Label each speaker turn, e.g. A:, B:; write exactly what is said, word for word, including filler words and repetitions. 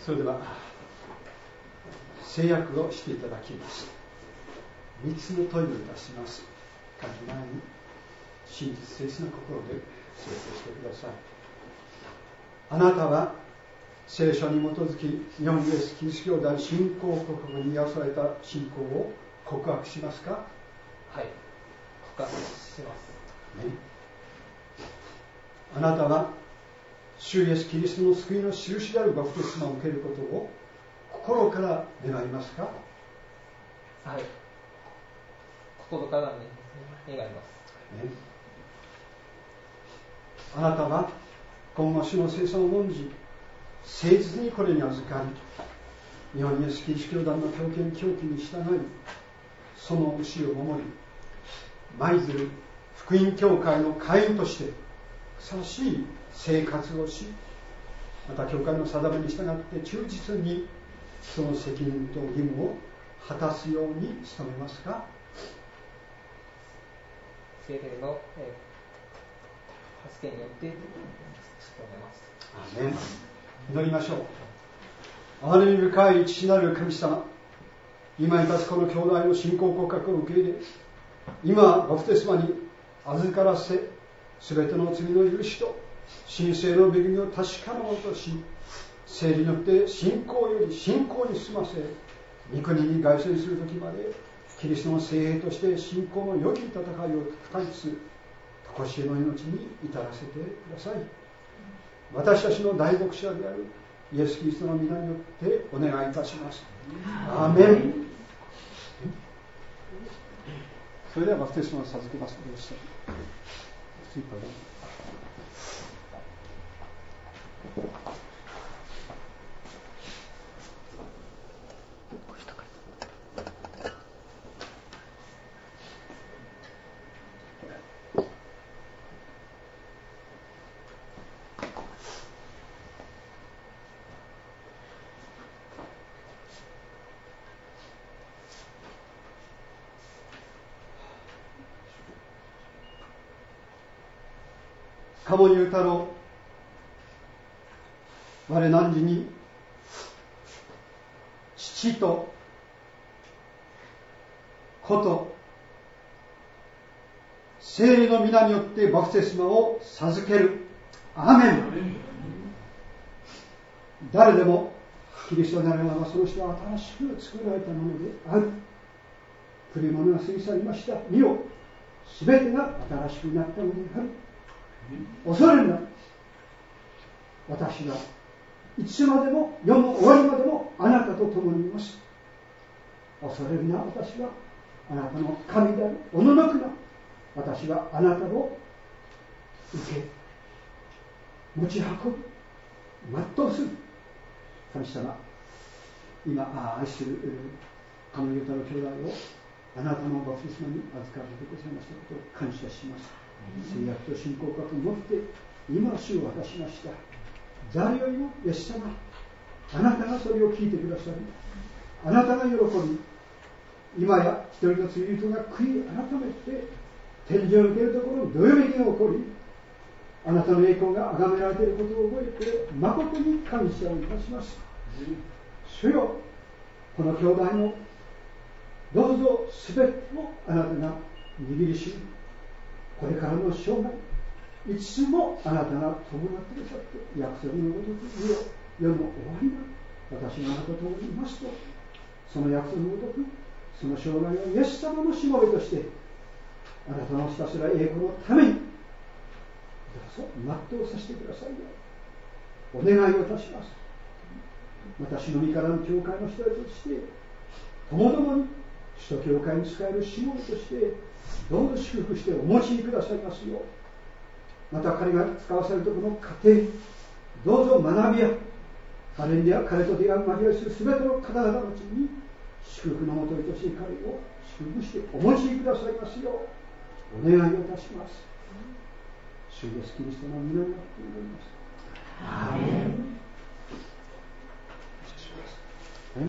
A: それでは制約をしていただきます。みっつの問いをいたします。書く前に真実誠実な心で成功してください。あなたは聖書に基づき日本イエスキリスト教団信仰告白に養された信仰を告白しますか？
B: はい、告白します、ね、
A: あなたは主イエスキリストの救いの印であるバプテスマを受けることを心から願いますか？
B: はい、心から、ね、願います、ね、
A: あなたは今後主の聖餐を重んじ誠実にこれに預かり、日本イエスキリスト教団の教権教規に従い、その教えを守り、舞鶴福音教会の会員としてふさわしい生活をし、また教会の定めに従って忠実にその責任と義務を果たすように努めますか？
B: 聖霊の、えー、助けによって努めます。
A: アーメン。祈りましょう。憐れみ深い父なる神様、今に立つこの兄弟の信仰告白を受け入れ、今バプテスマに預からせ、すべての罪の許しと神聖の恵みを確かなものとし、聖霊によって信仰より信仰に進ませ、御国に凱旋するときまでキリストの聖兵として信仰の良き戦いを戦いつつ、常しえの命に至らせてください。私たちの大牧者であるイエス・キリストの皆によってお願いいたします。アーメン。それではバプテスマを授けます。鴨に歌ろう。我汝に父と子と聖霊の皆によってバプテスマを授ける。アーメン。誰でもキリストであればその人は新しく作られたものである。古いものが過ぎ去りました。見よ、すべてが新しくなったのである。恐れるな。私はいつまでも世の終わりまでもあなたと共にいます。恐れるな。私はあなたの神である。おののくな。私はあなたを受け持ち運ぶ、全うする。神様、今愛する神の歌の兄弟をあなたのバプテスマに預かってくださいましたことを感謝します。制約と信仰覚を持って今主を渡しました。誰よりもイエス様、あなたがそれを聞いてくださり、あなたが喜び、今や一人の罪人が悔い改めて天井を受けるところにどよめきが起こり、あなたの栄光が崇められていることを覚えて誠に感謝をいたします。主よ、この兄弟のどうぞすべてをあなたが握りしめ、これからの生涯いつもあなたが伴ってくださって約束のごとく見よ、世の終わりが私があなたと共にいますと、その約束のごとくその生涯をイエス様のしもべとしてあなたのひたすら栄光のためにどうぞ全うさせてくださいようお願いをいたします。私の身からの教会の人たちとしてともどもに首都教会に仕えるしもべとしてどうぞ祝福してお持ちくださいますよう、また彼が使わされるところの家庭、どうぞ学びや彼に彼と出会う交わりするすべての方々のうちに祝福のもといとしい彼を祝福してお持ちくださいますようお願いをいたします。主イエスキリストの皆によって祈ります。アーメン。